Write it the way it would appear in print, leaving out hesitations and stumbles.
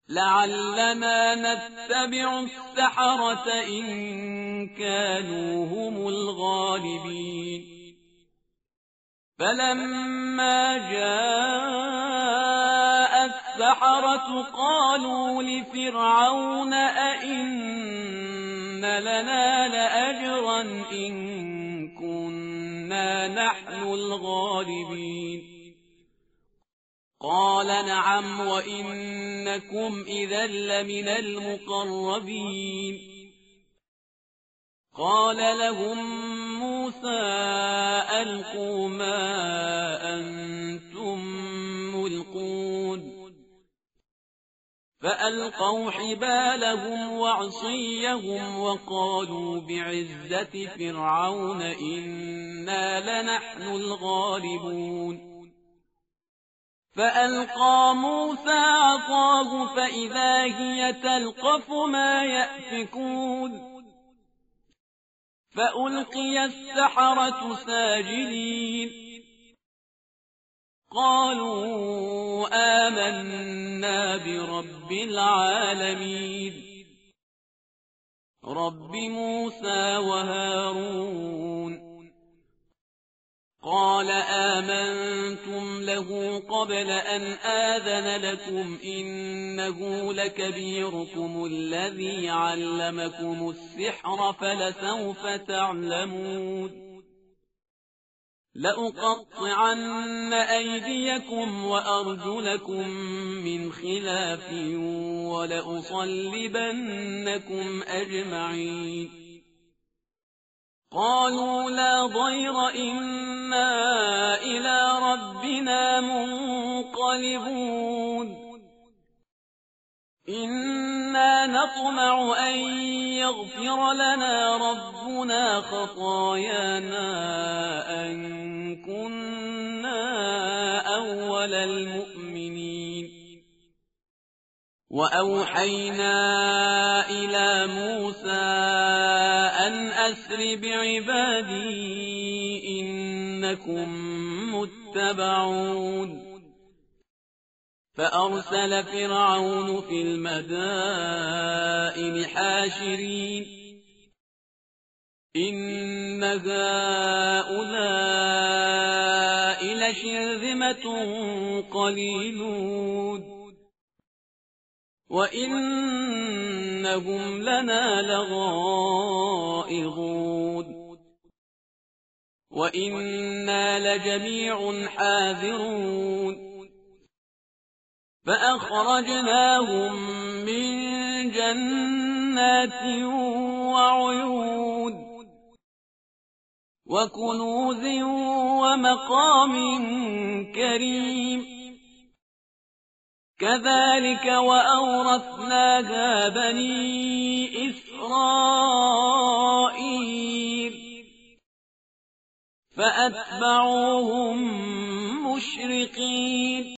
لعلنا نتبع السحرة إن كانوا هم الغالبين فلما جاء السحرة قالوا لفرعون أئن لنا لأجرا إن كنا نحن الغالبين قال نعم وإنكم إذا لمن المقربين قال لهم موسى ألقوا ما أنتم ملقون فألقوا حبالهم وعصيهم وقالوا بعزة فرعون إنا لنحن الغالبون فألقى موسى عصاه فإذا هي تلقف ما يأفكون فألقي السحرة ساجدين قالوا آمنا برب العالمين رب موسى وهارون قال آمنتم له قبل أن آذن لكم إنه لكبيركم الذي علمكم السحر فلسوف تعلمون لأقطعن أيديكم وأرجلكم من خلاف ولأصلبنكم أجمعين قالوا لا ضير إنا إلى ربنا منقلبون إنا نطمع أن يغفر لنا ربنا خطايانا أن كنا أول المؤمنين وأوحينا إلى موسى أن أسر بعبادي إنكم متبعون فأرسل فرعون في المدائن حاشرين إن هؤلاء لشرذمة قليلون وإنهم لنا لغائظون وإنا لجميع حاذرون فأخرجناهم من جنات وعيون وكنوز ومقام كريم كذلك وأورثناها بني إسرائيل فأتبعوهم مشرقين